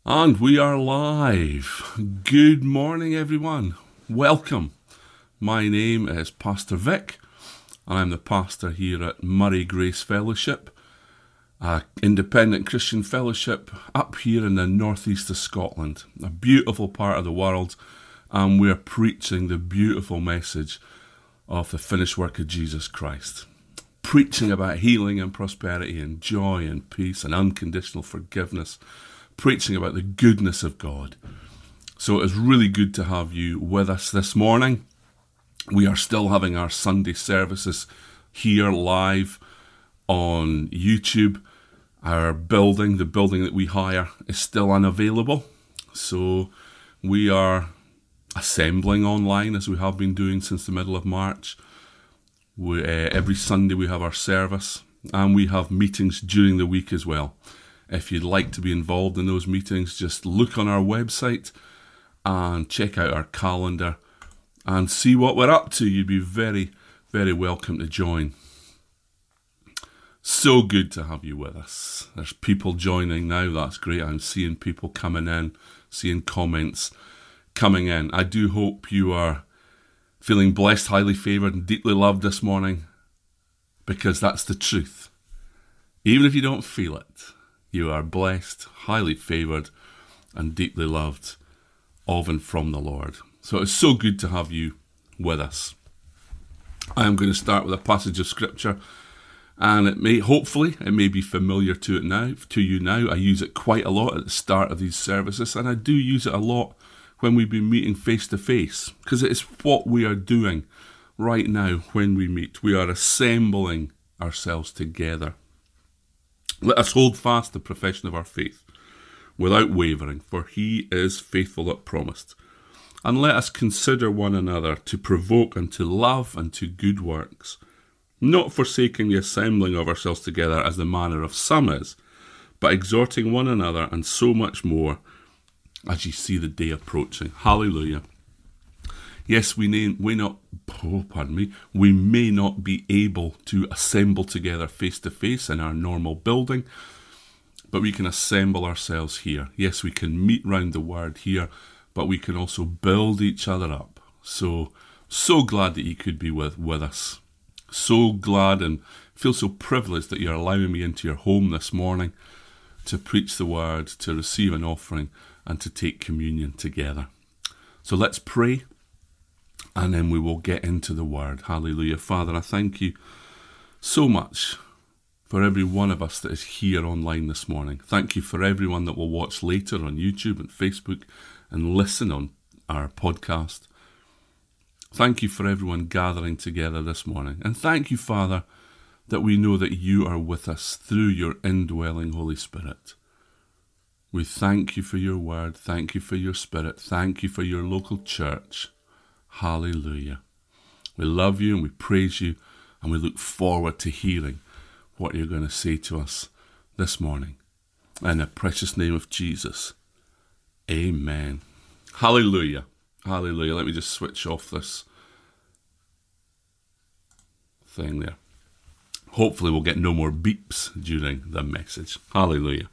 And we are live. Good morning, everyone. Welcome. My name is Pastor Vic, and I'm the pastor here at Murray Grace Fellowship, an independent Christian fellowship up here in the northeast of Scotland, a beautiful part of the world, and we're preaching the beautiful message of the finished work of Jesus Christ. Preaching about healing and prosperity and joy and peace and unconditional forgiveness. Preaching about the goodness of God. So it is really good to have you with us this morning. We are still having our Sunday services here live on YouTube. Our building, the building that we hire, is still unavailable. So we are assembling online as we have been doing since the middle of March. Every Sunday we have our service, and we have meetings during the week as well. If you'd like to be involved in those meetings, just look on our website and check out our calendar and see what we're up to. You'd be very, very welcome to join. So good to have you with us. There's people joining now. That's great. I'm seeing people coming in, seeing comments coming in. I do hope you are feeling blessed, highly favoured and deeply loved this morning, because that's the truth. Even if you don't feel it, you are blessed, highly favoured, and deeply loved of and from the Lord. So it's so good to have you with us. I am going to start with a passage of Scripture, and it may be familiar to you now. I use it quite a lot at the start of these services, and I do use it a lot when we've been meeting face to face, because it is what we are doing right now when we meet. We are assembling ourselves together. Let us hold fast the profession of our faith without wavering, for he is faithful that promised. And let us consider one another to provoke unto love and to good works, not forsaking the assembling of ourselves together as the manner of some is, but exhorting one another, and so much more as ye see the day approaching. Hallelujah. Yes, we may not be able to assemble together face to face in our normal building, but we can assemble ourselves here. Yes, we can meet round the word here, but we can also build each other up. So glad that you could be with us. So glad and feel so privileged that you're allowing me into your home this morning to preach the word, to receive an offering, and to take communion together. So let's pray, and then we will get into the word. Hallelujah. Father, I thank you so much for every one of us that is here online this morning. Thank you for everyone that will watch later on YouTube and Facebook and listen on our podcast. Thank you for everyone gathering together this morning. And thank you, Father, that we know that you are with us through your indwelling Holy Spirit. We thank you for your word. Thank you for your Spirit. Thank you for your local church. Hallelujah. We love you and we praise you, and we look forward to hearing what you're going to say to us this morning. In the precious name of Jesus. Amen. Hallelujah. Hallelujah. Let me just switch off this thing there. Hopefully we'll get no more beeps during the message. Hallelujah.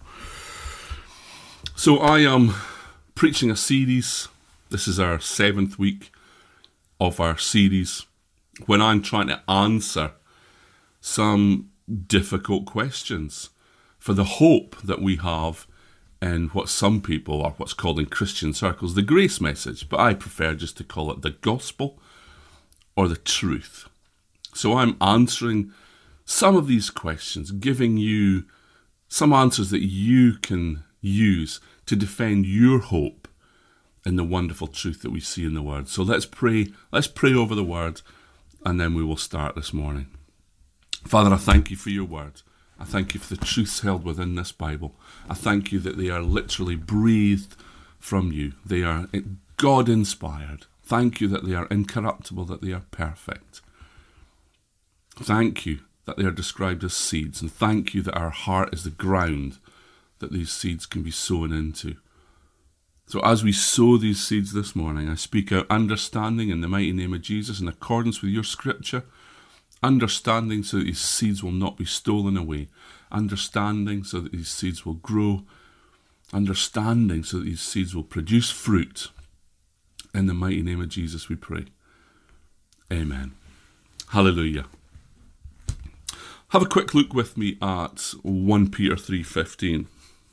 So I am preaching a series. This is our 7th week of our series, when I'm trying to answer some difficult questions for the hope that we have in what some people, or what's called in Christian circles, the grace message, but I prefer just to call it the gospel or the truth. So I'm answering some of these questions, giving you some answers that you can use to defend your hope in the wonderful truth that we see in the Word. So let's pray over the Word, and then we will start this morning. Father, I thank you for your Word. I thank you for the truths held within this Bible. I thank you that they are literally breathed from you. They are God-inspired. Thank you that they are incorruptible, that they are perfect. Thank you that they are described as seeds, and thank you that our heart is the ground that these seeds can be sown into. So as we sow these seeds this morning, I speak out understanding in the mighty name of Jesus, in accordance with your scripture. Understanding so that these seeds will not be stolen away. Understanding so that these seeds will grow understanding, so that these seeds will produce fruit. In the mighty name of Jesus we pray. Amen. Hallelujah. Have a quick look with me at 1 Peter 3:15.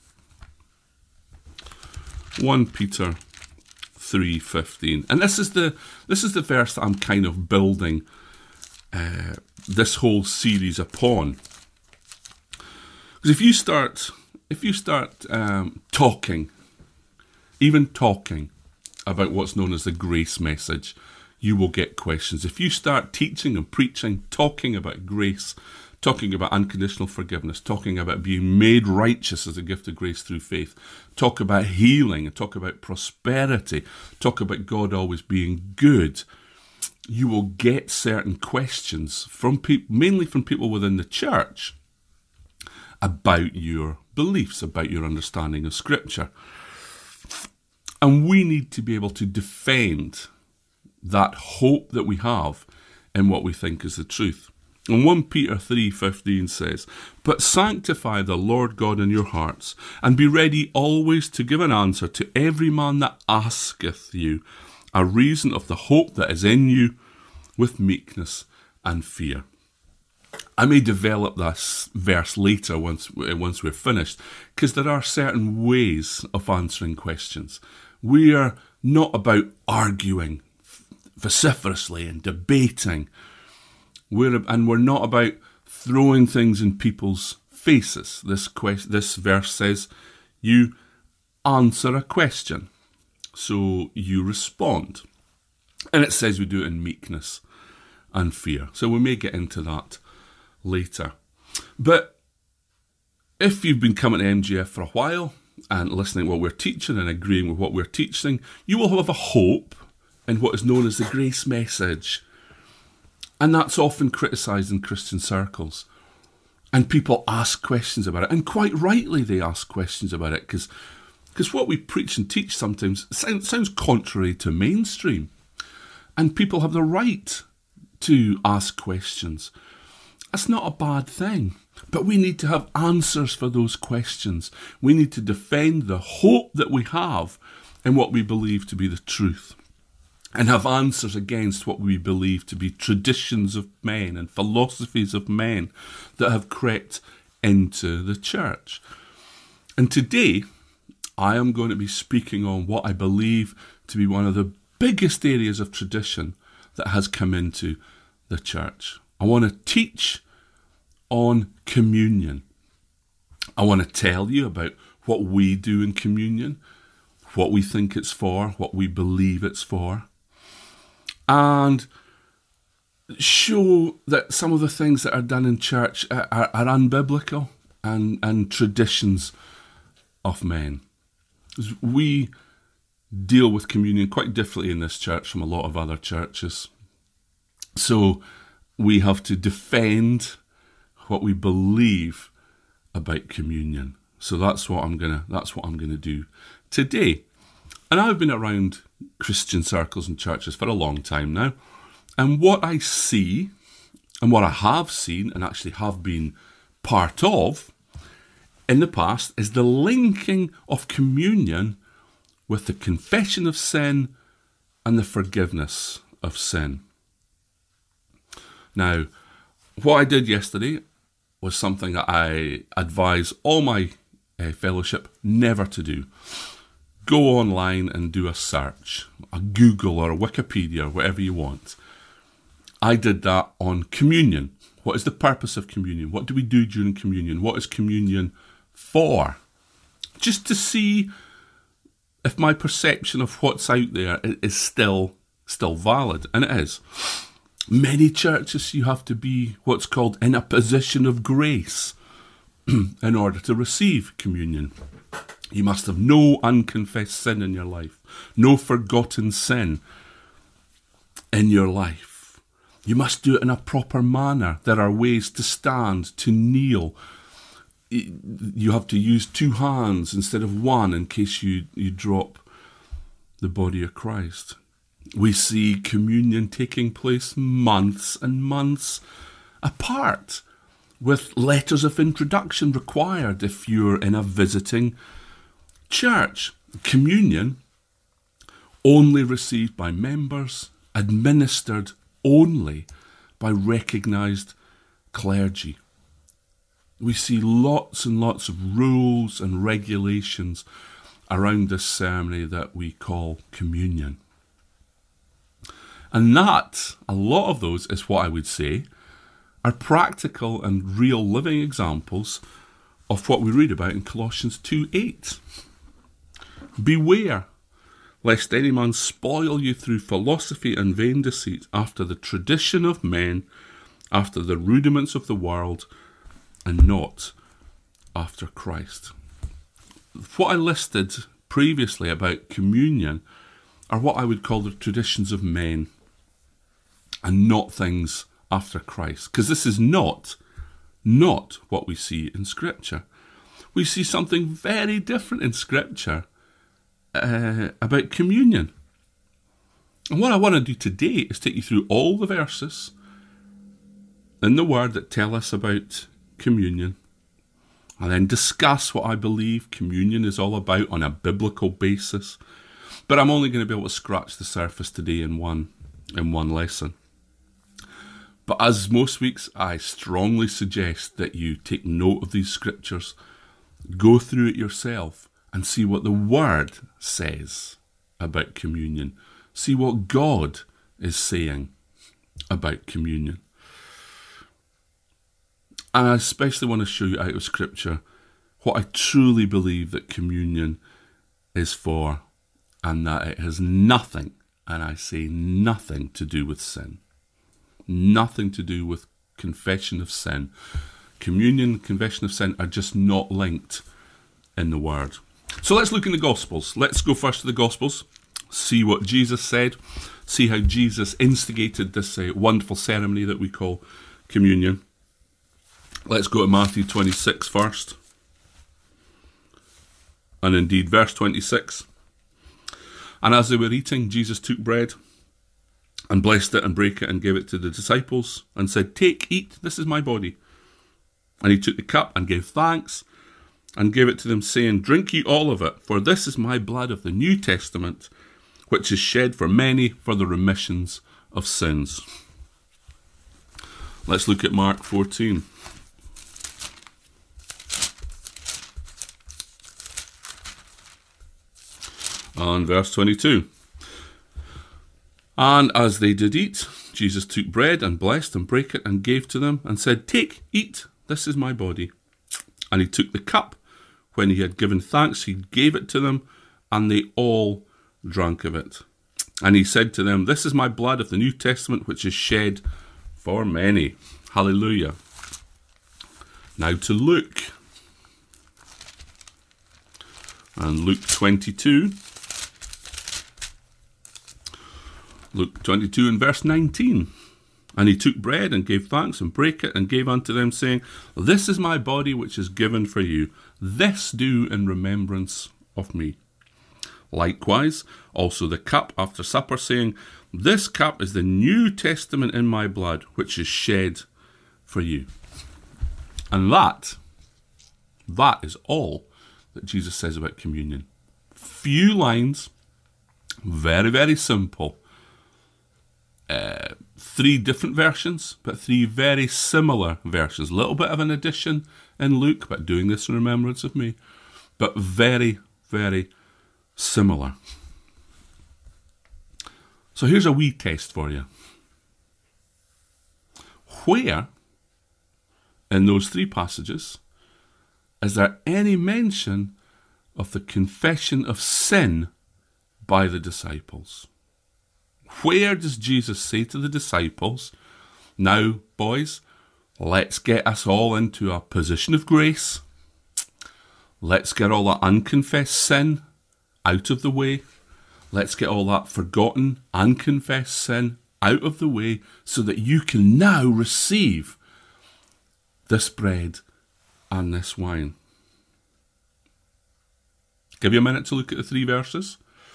1 Peter 3:15. And this is the verse that I'm kind of building this whole series upon. Because if you start talking about what's known as the grace message, you will get questions. If you start teaching and preaching, talking about grace, talking about unconditional forgiveness, talking about being made righteous as a gift of grace through faith, talk about healing, and talk about prosperity, talk about God always being good, you will get certain questions from people, mainly from people within the church, about your beliefs, about your understanding of Scripture. And we need to be able to defend that hope that we have in what we think is the truth. And 1 Peter 3:15 says, "But sanctify the Lord God in your hearts, and be ready always to give an answer to every man that asketh you a reason of the hope that is in you, with meekness and fear." I may develop this verse later once we're finished, because there are certain ways of answering questions. We are not about arguing vociferously and debating. We're not about throwing things in people's faces. This verse says you answer a question, so you respond. And it says we do it in meekness and fear. So we may get into that later. But if you've been coming to MGF for a while and listening to what we're teaching and agreeing with what we're teaching, you will have a hope in what is known as the grace message. And that's often criticised in Christian circles. And people ask questions about it. And quite rightly they ask questions about it, because what we preach and teach sometimes sounds contrary to mainstream. And people have the right to ask questions. That's not a bad thing. But we need to have answers for those questions. We need to defend the hope that we have in what we believe to be the truth, and have answers against what we believe to be traditions of men and philosophies of men that have crept into the church. And today, I am going to be speaking on what I believe to be one of the biggest areas of tradition that has come into the church. I want to teach on communion. I want to tell you about what we do in communion, what we think it's for, what we believe it's for, and show that some of the things that are done in church are unbiblical and traditions of men. We deal with communion quite differently in this church from a lot of other churches. So we have to defend what we believe about communion. So that's what I'm gonna do today. And I've been around Christian circles and churches for a long time now. And what I see, and what I have seen, and actually have been part of in the past, is the linking of communion with the confession of sin and the forgiveness of sin. Now, what I did yesterday was something that I advise all my fellowship never to do. Go online and do a search, a Google or a Wikipedia, or whatever you want. I did that on communion. What is the purpose of communion? What do we do during communion? What is communion for? Just to see if my perception of what's out there is still valid, and it is. Many churches, you have to be what's called in a position of grace in order to receive communion. You must have no unconfessed sin in your life, no forgotten sin in your life. You must do it in a proper manner. There are ways to stand, to kneel. You have to use two hands instead of one in case you drop the body of Christ. We see communion taking place months and months apart, with letters of introduction required if you're in a visiting Church, communion, only received by members, administered only by recognised clergy. We see lots and lots of rules and regulations around this ceremony that we call communion. And that, a lot of those, is what I would say, are practical and real living examples of what we read about in Colossians 2:8. Beware, lest any man spoil you through philosophy and vain deceit, after the tradition of men, after the rudiments of the world, and not after Christ. What I listed previously about communion are what I would call the traditions of men, and not things after Christ. Because this is not what we see in Scripture. We see something very different in Scripture about communion. And what I want to do today is take you through all the verses in the Word that tell us about communion, and then discuss what I believe communion is all about on a biblical basis. But I'm only going to be able to scratch the surface today in one lesson. But as most weeks, I strongly suggest that you take note of these scriptures, go through it yourself, and see what the Word says about communion. See what God is saying about communion. And I especially want to show you out of Scripture what I truly believe that communion is for, and that it has nothing, and I say nothing, to do with sin. Nothing to do with confession of sin. Communion and confession of sin are just not linked in the Word. So let's look in the Gospels. Let's go first to the Gospels, see what Jesus said, see how Jesus instigated this wonderful ceremony that we call communion. Let's go to Matthew 26 first. And indeed, verse 26. And as they were eating, Jesus took bread and blessed it and brake it and gave it to the disciples and said, "Take, eat, this is my body." And he took the cup and gave thanks and gave it to them, saying, "Drink ye all of it, for this is my blood of the New Testament, which is shed for many for the remissions of sins." Let's look at Mark 14. And verse 22. And as they did eat, Jesus took bread and blessed and brake it and gave to them and said, "Take, eat, this is my body." And he took the cup. When he had given thanks, he gave it to them, and they all drank of it. And he said to them, "This is my blood of the New Testament, which is shed for many." Hallelujah. Now to Luke. And Luke 22. Luke 22 and verse 19. And he took bread and gave thanks and brake it and gave unto them, saying, "This is my body which is given for you. This do in remembrance of me." Likewise, also the cup after supper, saying, "This cup is the New Testament in my blood, which is shed for you." And that is all that Jesus says about communion. Few lines, very, very simple. 3 different versions, but 3 very similar versions. A little bit of an addition in Luke, but doing this in remembrance of me. But very, very similar. So here's a wee test for you. Where in those 3 passages is there any mention of the confession of sin by the disciples? Where does Jesus say to the disciples, "Now, boys, let's get us all into a position of grace. Let's get all that unconfessed sin out of the way. Let's get all that forgotten, unconfessed sin out of the way so that you can now receive this bread and this wine." Give you a minute to look at the 3 verses.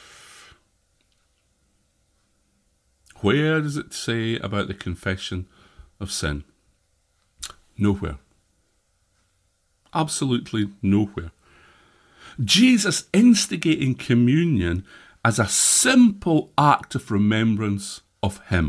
Where does it say about the confession of sin? Nowhere. Absolutely nowhere. Jesus instigating communion as a simple act of remembrance of him.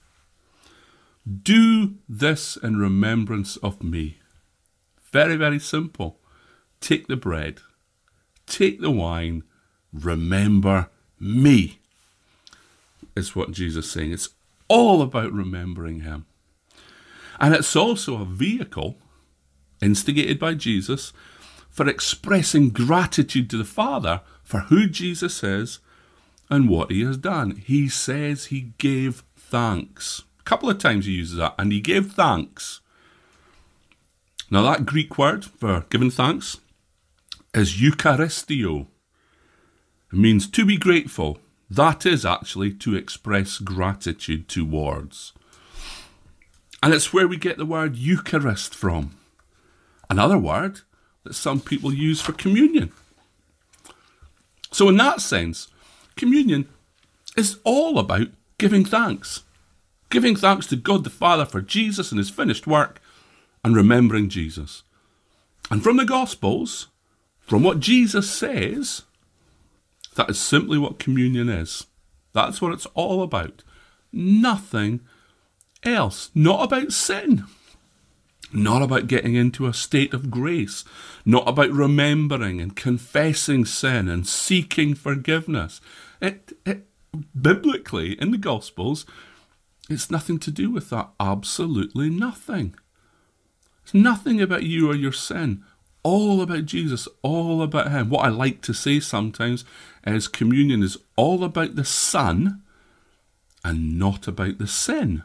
Do this in remembrance of me. Very, very simple. Take the bread, take the wine, remember me, is what Jesus is saying. It's all about remembering him. And it's also a vehicle, instigated by Jesus, for expressing gratitude to the Father for who Jesus is and what he has done. He says he gave thanks. A couple of times he uses that, and he gave thanks. Now that Greek word for giving thanks is Eucharistio. It means to be grateful. That is actually to express gratitude towards. And it's where we get the word Eucharist from. Another word that some people use for communion. So in that sense, communion is all about giving thanks. Giving thanks to God the Father for Jesus and his finished work, and remembering Jesus. And from the Gospels, from what Jesus says, that is simply what communion is. That's what it's all about. Nothing else. Not about sin. Not about getting into a state of grace. Not about remembering and confessing sin and seeking forgiveness. Biblically, in the Gospels, it's nothing to do with that. Absolutely nothing. It's nothing about you or your sin. All about Jesus, all about him. What I like to say sometimes is communion is all about the Son and not about the sin.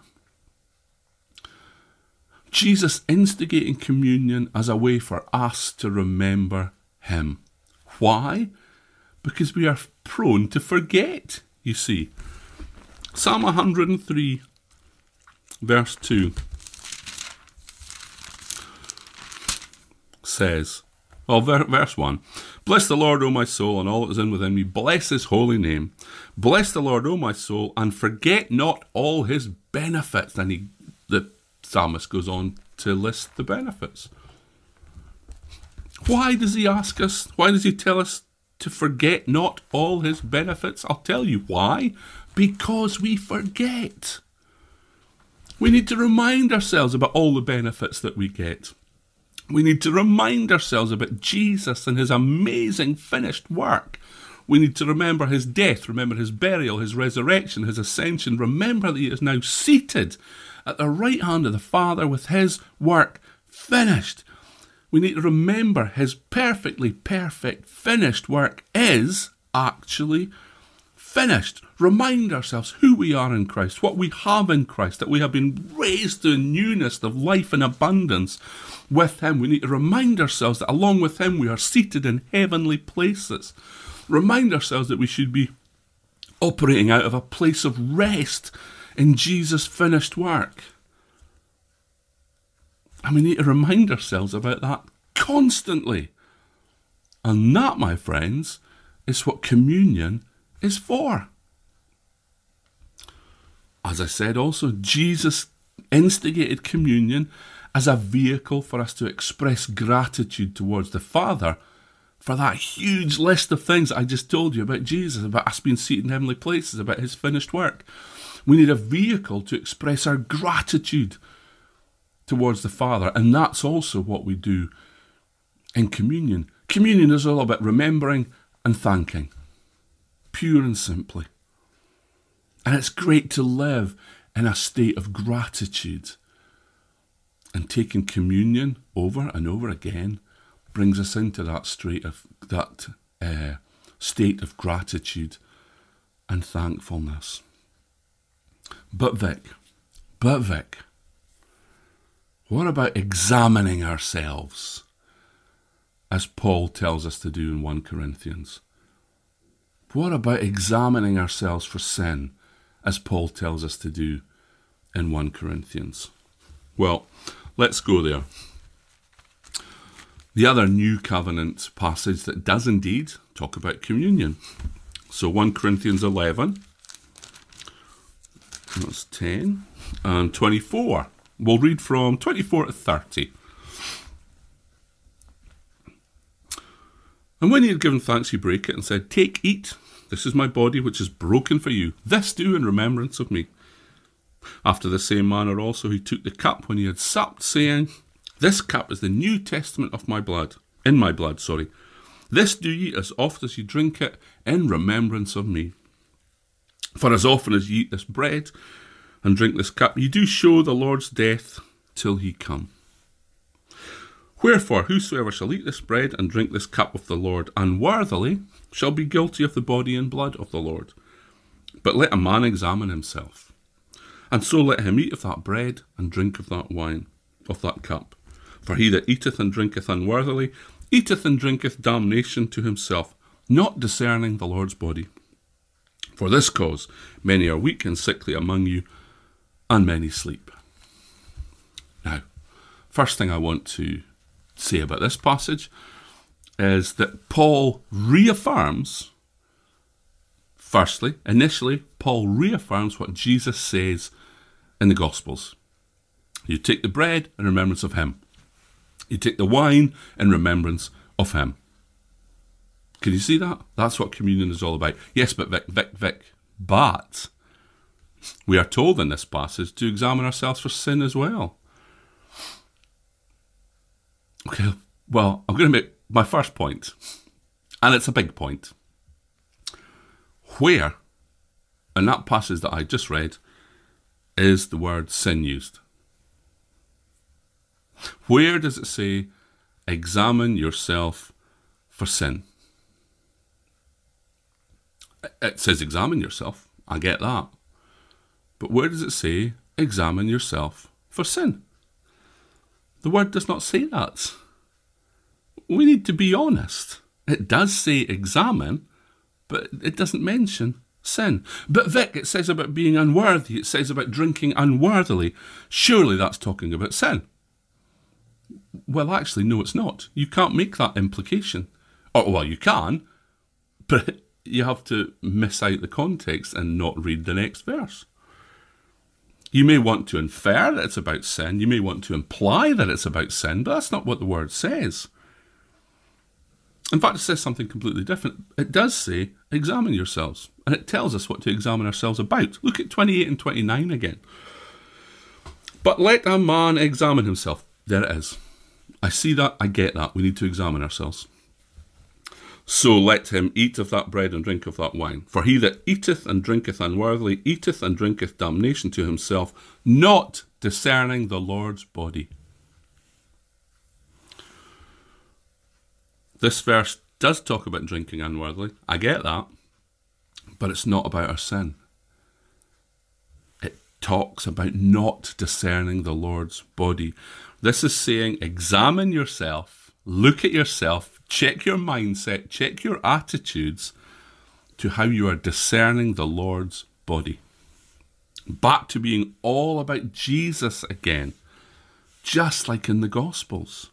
Jesus instigating communion as a way for us to remember him. Why? Because we are prone to forget, you see. Psalm 103, verse 2 says, verse 1, Bless the Lord, O my soul, and all that is in within me. Bless his holy name. Bless the Lord, O my soul, and forget not all his benefits. And the psalmist goes on to list the benefits. Why does he ask us? Why does he tell us to forget not all his benefits? I'll tell you why. Because we forget. We need to remind ourselves about all the benefits that we get. We need to remind ourselves about Jesus and his amazing finished work. We need to remember his death, remember his burial, his resurrection, his ascension. Remember that he is now seated at the right hand of the Father with his work finished. We need to remember his perfectly perfect finished work is actually finished. Remind ourselves who we are in Christ, what we have in Christ, that we have been raised to a newness of life and abundance with him. We need to remind ourselves that along with him we are seated in heavenly places. Remind ourselves that we should be operating out of a place of rest in Jesus' finished work. And we need to remind ourselves about that constantly. And that, my friends, is what communion is for. As I said also, Jesus instigated communion as a vehicle for us to express gratitude towards the Father for that huge list of things that I just told you about Jesus, about us being seated in heavenly places, about his finished work. We need a vehicle to express our gratitude towards the Father, and that's also what we do in communion. Communion is all about remembering and thanking, pure and simply. And it's great to live in a state of gratitude. And taking communion over and over again brings us into that state of gratitude and thankfulness. But Vic, what about examining ourselves, as Paul tells us to do in 1 Corinthians? What about examining ourselves for sin, as Paul tells us to do in 1 Corinthians? Well, let's go there. The other New Covenant passage that does indeed talk about communion. So 1 Corinthians 11, that's 10, and 24. We'll read from 24 to 30. And when he had given thanks, he brake it and said, Take, eat, this is my body which is broken for you. This do in remembrance of me. After the same manner also he took the cup when he had supped, saying, This cup is the New Testament of my blood, in my blood. This do ye as oft as ye drink it in remembrance of me. For as often as ye eat this bread and drink this cup, ye do show the Lord's death till he come. Wherefore, whosoever shall eat this bread and drink this cup of the Lord unworthily shall be guilty of the body and blood of the Lord. But let a man examine himself, and so let him eat of that bread and drink of that wine, of that cup. For he that eateth and drinketh unworthily eateth and drinketh damnation to himself, not discerning the Lord's body. For this cause many are weak and sickly among you, and many sleep. Now, first thing I want to say about this passage is that Paul reaffirms, initially, Paul reaffirms what Jesus says in the Gospels. You take the bread in remembrance of him. You take the wine in remembrance of him. Can you see that? That's what communion is all about. Yes, but Vic. But we are told in this passage to examine ourselves for sin as well. Okay, well, I'm going to make my first point, and it's a big point. Where, in that passage that I just read, is the word sin used? Where does it say, examine yourself for sin? It says examine yourself, I get that. But where does it say, examine yourself for sin? The word does not say that. We need to be honest. It does say examine, but it doesn't mention sin. But Vic, it says about being unworthy. It says about drinking unworthily. Surely that's talking about sin. Well, actually, no, it's not. You can't make that implication. Or, well, you can, but you have to miss out the context and not read the next verse. You may want to infer that it's about sin. You may want to imply that it's about sin, but that's not what the word says. In fact, it says something completely different. It does say, examine yourselves. And it tells us what to examine ourselves about. Look at 28 and 29 again. But let a man examine himself. There it is. I see that. I get that. We need to examine ourselves. So let him eat of that bread and drink of that wine. For he that eateth and drinketh unworthily eateth and drinketh damnation to himself, not discerning the Lord's body. This verse does talk about drinking unworthily. I get that. But it's not about our sin. It talks about not discerning the Lord's body. This is saying, examine yourself, look at yourself, check your mindset, check your attitudes to how you are discerning the Lord's body. Back to being all about Jesus again, just like in the Gospels.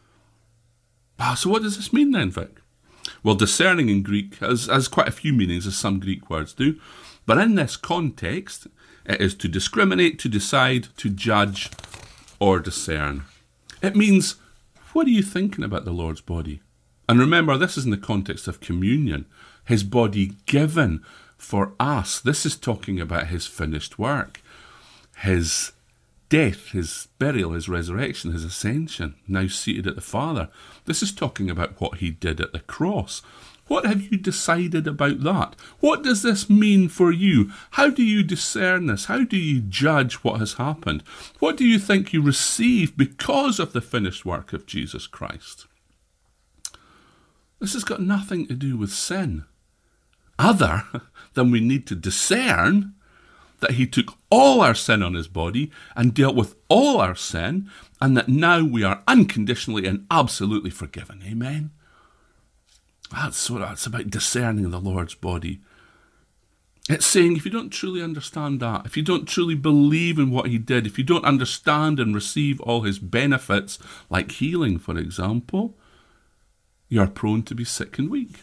So what does this mean then, Vic? Well, discerning in Greek has quite a few meanings, as some Greek words do. But in this context, it is to discriminate, to decide, to judge, or discern. It means, what are you thinking about the Lord's body? And remember, this is in the context of communion. His body given for us. This is talking about his finished work. His death, his burial, his resurrection, his ascension, now seated at the Father. This is talking about what he did at the cross. What have you decided about that? What does this mean for you? How do you discern this? How do you judge what has happened? What do you think you receive because of the finished work of Jesus Christ? This has got nothing to do with sin, other than we need to discern that he took all our sin on his body and dealt with all our sin, and that now we are unconditionally and absolutely forgiven. Amen? That's about discerning the Lord's body. It's saying if you don't truly understand that, if you don't truly believe in what he did, if you don't understand and receive all his benefits, like healing, for example, you are prone to be sick and weak.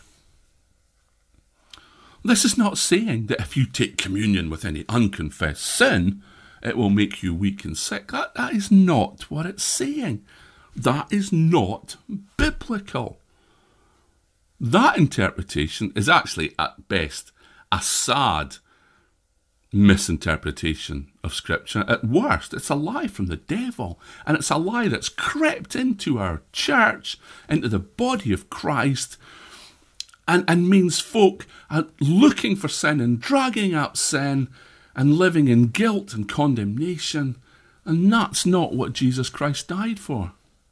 This is not saying that if you take communion with any unconfessed sin, it will make you weak and sick. That is not what it's saying. That is not biblical. That interpretation is actually, at best, a sad misinterpretation of Scripture. At worst, it's a lie from the devil, and it's a lie that's crept into our church, into the body of Christ, and means folk are looking for sin and dragging up sin and living in guilt and condemnation, and that's not what Jesus Christ died for.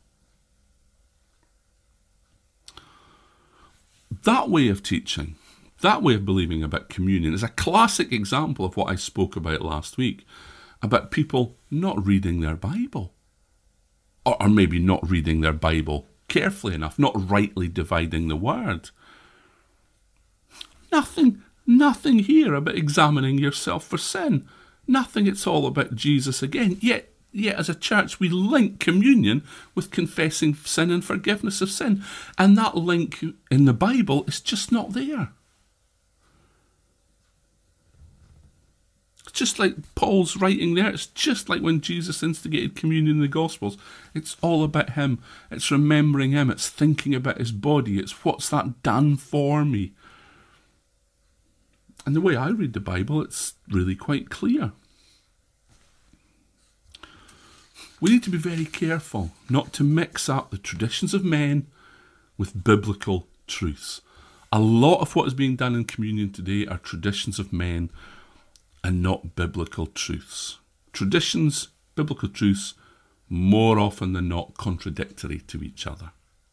That way of teaching, that way of believing about communion is a classic example of what I spoke about last week, about people not reading their Bible. Or maybe not reading their Bible carefully enough, not rightly dividing the word. Nothing here about examining yourself for sin. Nothing, it's all about Jesus again. Yet as a church, we link communion with confessing sin and forgiveness of sin. And that link in the Bible is just not there. Just like Paul's writing there, it's just like when Jesus instigated communion in the Gospels. It's all about him. It's remembering him. It's thinking about his body. It's what's that done for me. And the way I read the Bible, it's really quite clear. We need to be very careful not to mix up the traditions of men with biblical truths. A lot of what is being done in communion today are traditions of men and not biblical truths. Traditions, biblical truths, more often than not contradictory to each other.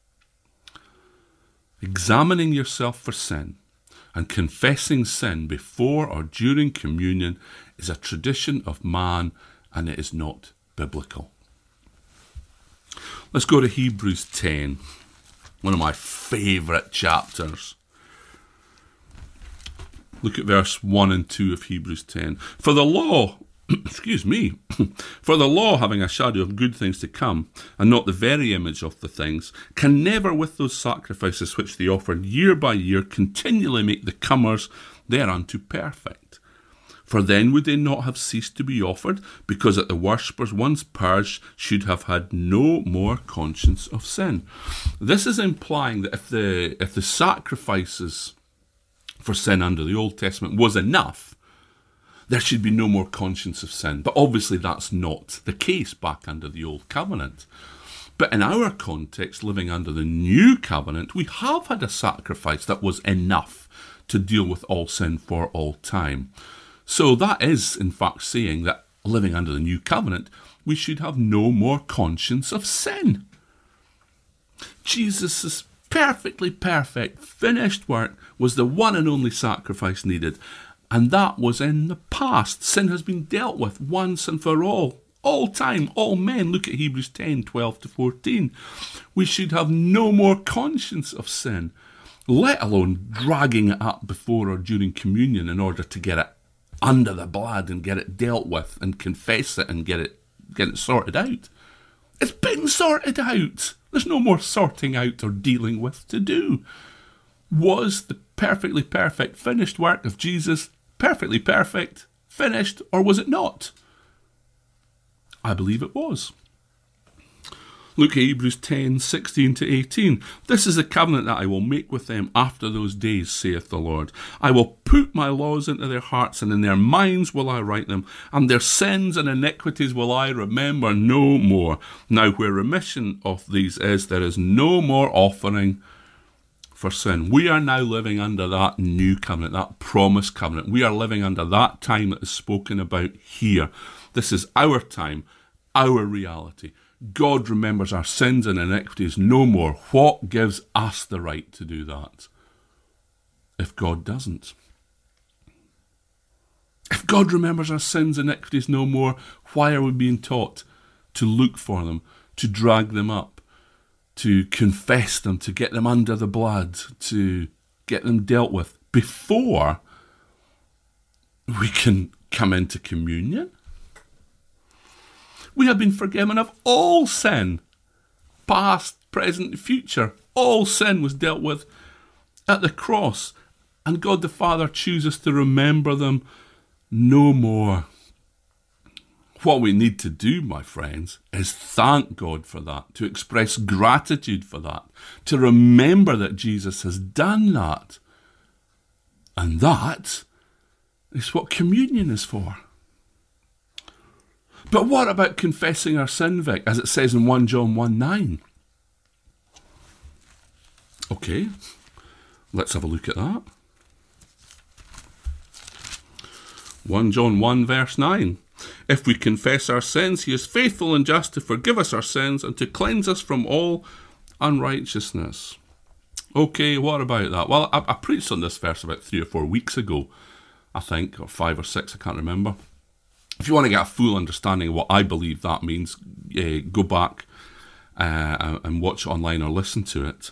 Examining yourself for sin and confessing sin before or during communion is a tradition of man, and it is not biblical. Let's go to Hebrews 10, one of my favourite chapters. Look at verse 1 and 2 of Hebrews 10. For the law, for the law, having a shadow of good things to come, and not the very image of the things, can never with those sacrifices which they offered year by year continually make the comers thereunto perfect. For then would they not have ceased to be offered, because that the worshippers once purged should have had no more conscience of sin. This is implying that if the sacrifices for sin under the Old Testament was enough, there should be no more conscience of sin. But obviously that's not the case back under the Old Covenant. But in our context, living under the New Covenant, we have had a sacrifice that was enough to deal with all sin for all time. So that is, in fact, saying that living under the New Covenant, we should have no more conscience of sin. Jesus' perfectly perfect, finished work was the one and only sacrifice needed. And that was in the past. Sin has been dealt with once and for all time, all men. Look at Hebrews 10, 12 to 14. We should have no more conscience of sin, let alone dragging it up before or during communion in order to get it under the blood and get it dealt with and confess it and get it sorted out. It's been sorted out. There's no more sorting out or dealing with to do. Was the perfectly perfect finished work of Jesus perfectly perfect, finished, or was it not? I believe it was. Look at Hebrews 10, 16 to 18. This is the covenant that I will make with them after those days, saith the Lord. I will put my laws into their hearts, and in their minds will I write them, and their sins and iniquities will I remember no more. Now where remission of these is, there is no more offering for sin. We are now living under that new covenant, that promised covenant. We are living under that time that is spoken about here. This is our time, our reality. God remembers our sins and iniquities no more. What gives us the right to do that if God doesn't? If God remembers our sins and iniquities no more, why are we being taught to look for them, to drag them up, to confess them, to get them under the blood, to get them dealt with before we can come into communion? We have been forgiven of all sin, past, present, future. All sin was dealt with at the cross, and God the Father chooses to remember them no more. What we need to do, my friends, is thank God for that, to express gratitude for that, to remember that Jesus has done that. And that is what communion is for. But what about confessing our sin, Vic, as it says in 1 John 1:9? Okay, let's have a look at that. 1 John 1 verse 9. If we confess our sins, he is faithful and just to forgive us our sins and to cleanse us from all unrighteousness. Okay, what about that? Well, I preached on this verse about 3 or 4 weeks ago, I think, or 5 or 6, I can't remember. If you want to get a full understanding of what I believe that means, go back and watch it online or listen to it.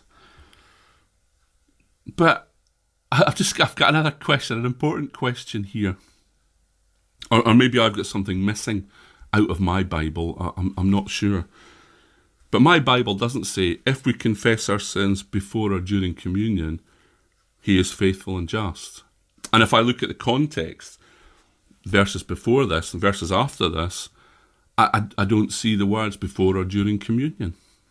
But I've got another question, an important question here. Or maybe I've got something missing out of my Bible. I'm not sure. But my Bible doesn't say, if we confess our sins before or during communion, he is faithful and just. And if I look at the context, verses before this and verses after this, I don't see the words before or during communion.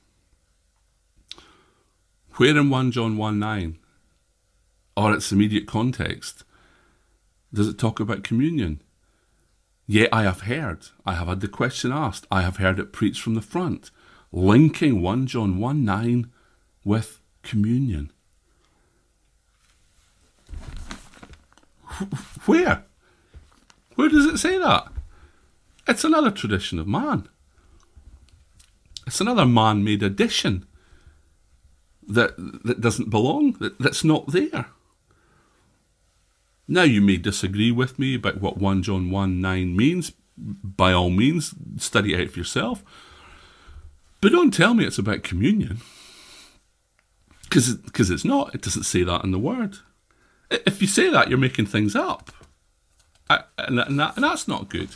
Where in 1 John 1:9, or its immediate context, does it talk about communion? Yet I have had the question asked, I have heard it preached from the front, linking 1 John 1:9 with communion. Where? Where does it say that? It's another tradition of man. It's another man-made addition that doesn't belong, that's not there. Now, you may disagree with me about what 1 John 1:9 means. By all means, study it out for yourself. But don't tell me it's about communion. Because it's not. It doesn't say that in the Word. If you say that, you're making things up. And that's not good.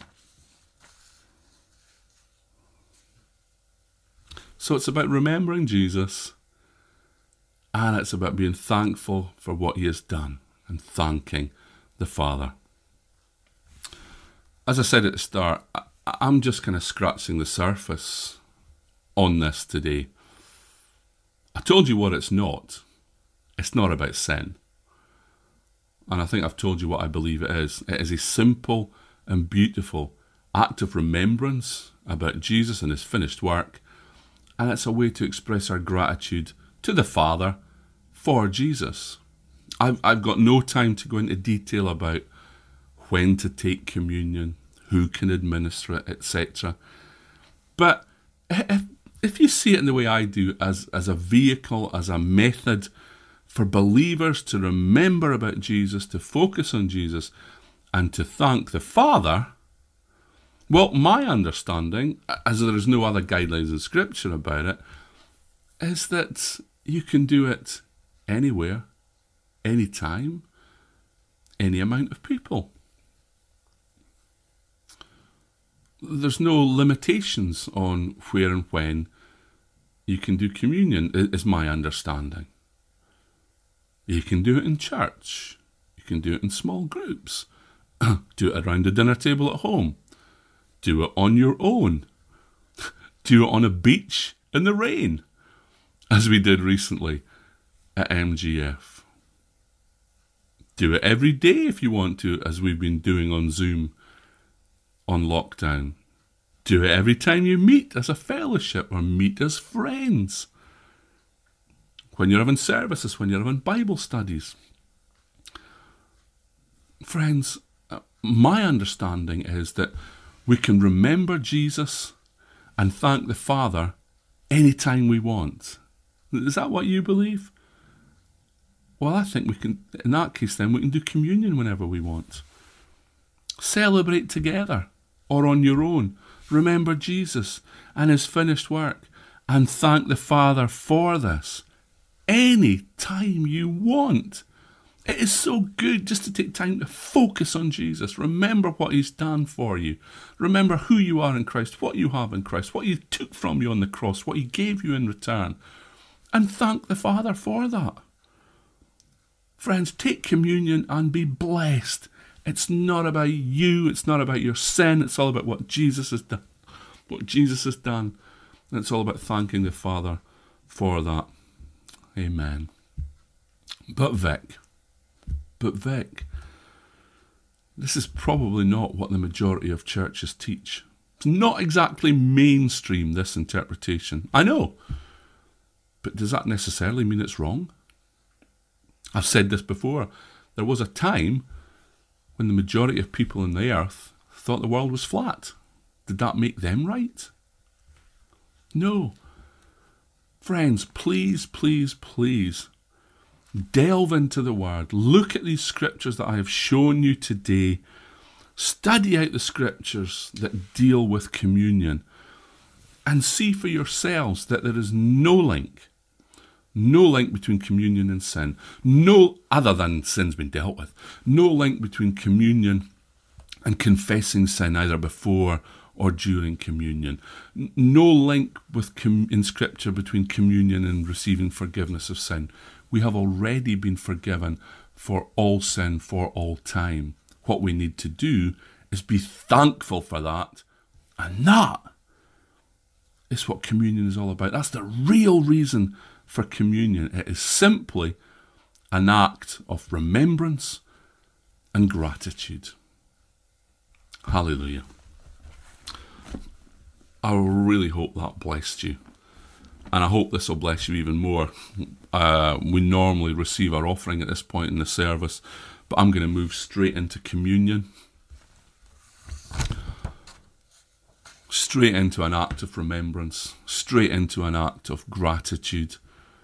So it's about remembering Jesus, and it's about being thankful for what he has done and thanking the Father. As I said at the start, I'm just kind of scratching the surface on this today. I told you what it's not. It's not about sin. And I think I've told you what I believe it is. It is a simple and beautiful act of remembrance about Jesus and his finished work. And it's a way to express our gratitude to the Father for Jesus. I've got no time to go into detail about when to take communion, who can administer it, etc. But if you see it in the way I do, as a vehicle, as a method for believers to remember about Jesus, to focus on Jesus, and to thank the Father, well, my understanding, as there is no other guidelines in Scripture about it, is that you can do it anywhere, anytime, any amount of people. There's no limitations on where and when you can do communion, is my understanding. You can do it in church. You can do it in small groups. Do it around the dinner table at home. Do it on your own. Do it on a beach in the rain, as we did recently at MGF. Do it every day if you want to, as we've been doing on Zoom on lockdown. Do it every time you meet as a fellowship or meet as friends. When you're having services, when you're having Bible studies. Friends, my understanding is that we can remember Jesus and thank the Father anytime we want. Is that what you believe? Well, I think we can, in that case then, we can do communion whenever we want. Celebrate together or on your own. Remember Jesus and his finished work and thank the Father for this any time you want. It is so good just to take time to focus on Jesus. Remember what he's done for you. Remember who you are in Christ, what you have in Christ, what he took from you on the cross, what he gave you in return. And thank the Father for that. Friends, take communion and be blessed It's not about you. It's not about your sin. It's all about what Jesus has done. What Jesus has done. And it's all about thanking the Father for that. Amen. But Vic, this is probably not what the majority of churches teach. It's not exactly mainstream, this interpretation. I know. But does that necessarily mean it's wrong? I've said this before. There was a time when the majority of people on the earth thought the world was flat. Did that make them right? No. Friends, please, please, please, delve into the Word. Look at these scriptures that I have shown you today. Study out the scriptures that deal with communion and see for yourselves that there is no link between communion and sin. No, other than sin's been dealt with. No link between communion and confessing sin either before or during communion. No link in Scripture between communion and receiving forgiveness of sin. We have already been forgiven for all sin for all time. What we need to do is be thankful for that, and that is what communion is all about. That's the real reason for communion. It is simply an act of remembrance and gratitude. Hallelujah. I really hope that blessed you. And I hope this will bless you even more. We normally receive our offering at this point in the service, but I'm going to move straight into communion. Straight into an act of remembrance. Straight into an act of gratitude.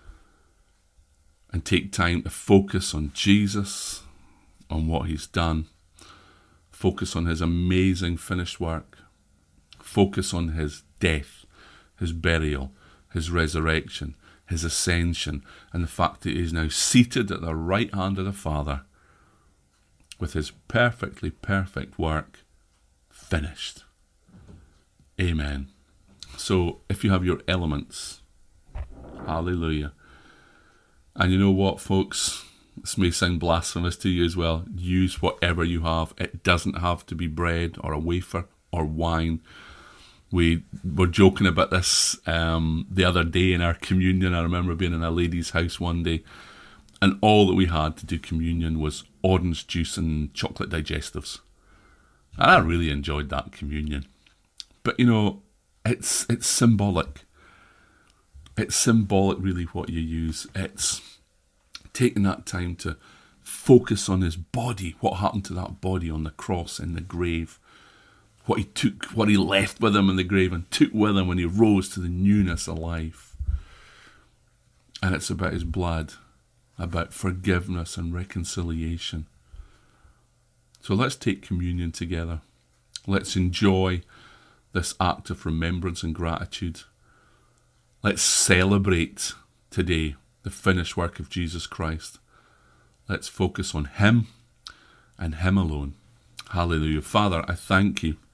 And take time to focus on Jesus, on what he's done. Focus on his amazing finished work. Focus on his death, his burial, his resurrection, his ascension, and the fact that he is now seated at the right hand of the Father with his perfectly perfect work finished. Amen. So if you have your elements, hallelujah. And you know what, folks? This may sound blasphemous to you as well. Use whatever you have. It doesn't have to be bread or a wafer or wine. We were joking about this the other day in our communion. I remember being in a lady's house one day, and all that we had to do communion was orange juice and chocolate digestives. And I really enjoyed that communion. But you know, it's symbolic. It's symbolic really what you use. It's taking that time to focus on his body, what happened to that body on the cross in the grave. What he took, what he left with him in the grave and took with him when he rose to the newness of life. And it's about his blood, about forgiveness and reconciliation. So let's take communion together. Let's enjoy this act of remembrance and gratitude. Let's celebrate today the finished work of Jesus Christ. Let's focus on him and him alone. Hallelujah. Father, I thank you.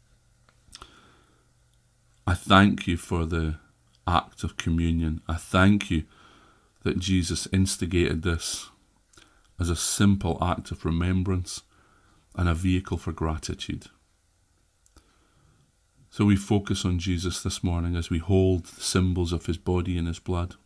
I thank you for the act of communion. I thank you that Jesus instigated this as a simple act of remembrance and a vehicle for gratitude. So we focus on Jesus this morning as we hold the symbols of his body and his blood.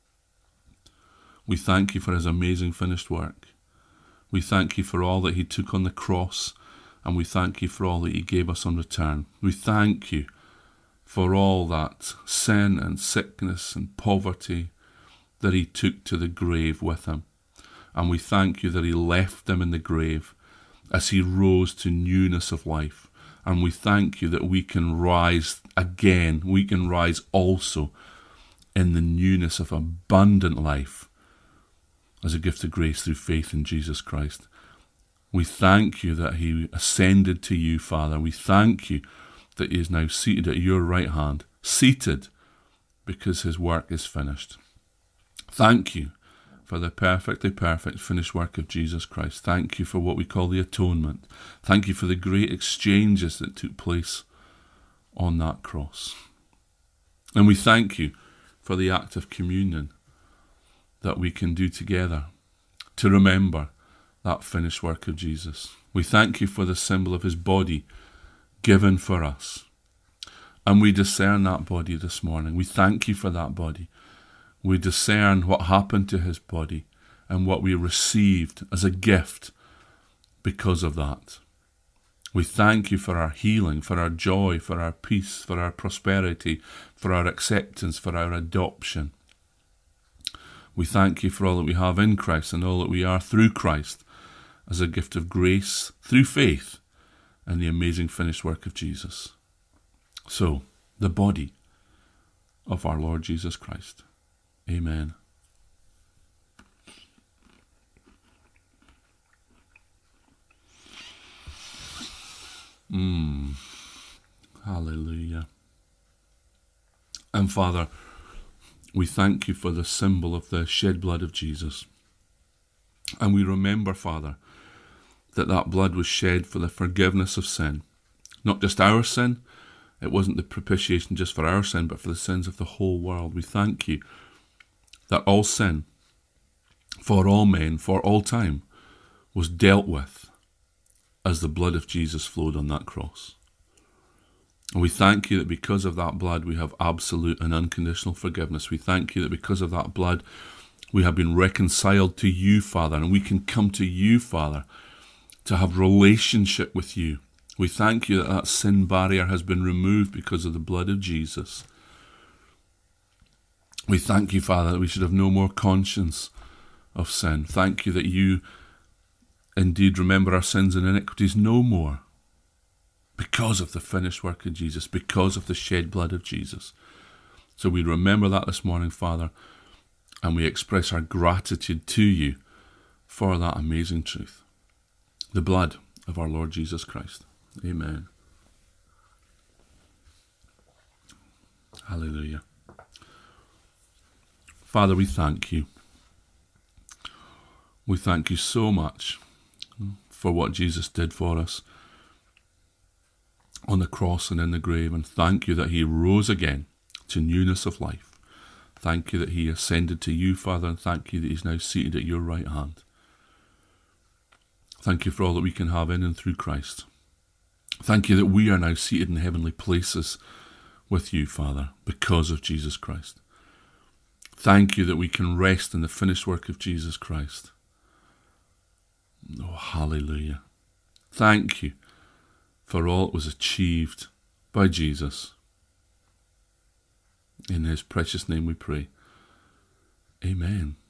We thank you for his amazing finished work. We thank you for all that he took on the cross, and we thank you for all that he gave us on return. We thank you for all that sin and sickness and poverty that he took to the grave with him. And we thank you that he left them in the grave as he rose to newness of life. And we thank you that we can rise again. We can rise also in the newness of abundant life as a gift of grace through faith in Jesus Christ. We thank you that he ascended to you, Father. We thank you that he is now seated at your right hand, seated because his work is finished. Thank you for the perfectly perfect finished work of Jesus Christ. Thank you for what we call the atonement. Thank you for the great exchanges that took place on that cross. And we thank you for the act of communion that we can do together to remember that finished work of Jesus. We thank you for the symbol of his body given for us. And we discern that body this morning. We thank you for that body. We discern what happened to his body and what we received as a gift because of that. We thank you for our healing, for our joy, for our peace, for our prosperity, for our acceptance, for our adoption. We thank you for all that we have in Christ and all that we are through Christ as a gift of grace through faith and the amazing finished work of Jesus. So, the body of our Lord Jesus Christ. Amen. Hallelujah. And Father, we thank you for the symbol of the shed blood of Jesus. And we remember, Father, that that blood was shed for the forgiveness of sin. Not just our sin. It wasn't the propitiation just for our sin, but for the sins of the whole world. We thank you that all sin, for all men, for all time, was dealt with as the blood of Jesus flowed on that cross. And we thank you that because of that blood we have absolute and unconditional forgiveness. We thank you that because of that blood we have been reconciled to you, Father, and we can come to you, Father, to have relationship with you. We thank you that that sin barrier has been removed because of the blood of Jesus. We thank you, Father, that we should have no more conscience of sin. Thank you that you indeed remember our sins and iniquities no more because of the finished work of Jesus, because of the shed blood of Jesus. So we remember that this morning, Father, and we express our gratitude to you for that amazing truth. The blood of our Lord Jesus Christ. Amen. Hallelujah. Father, we thank you. We thank you so much for what Jesus did for us on the cross and in the grave, and thank you that he rose again to newness of life. Thank you that he ascended to you, Father, and thank you that he's now seated at your right hand. Thank you for all that we can have in and through Christ. Thank you that we are now seated in heavenly places with you, Father, because of Jesus Christ. Thank you that we can rest in the finished work of Jesus Christ. Oh, hallelujah. Thank you for all that was achieved by Jesus. In his precious name we pray. Amen.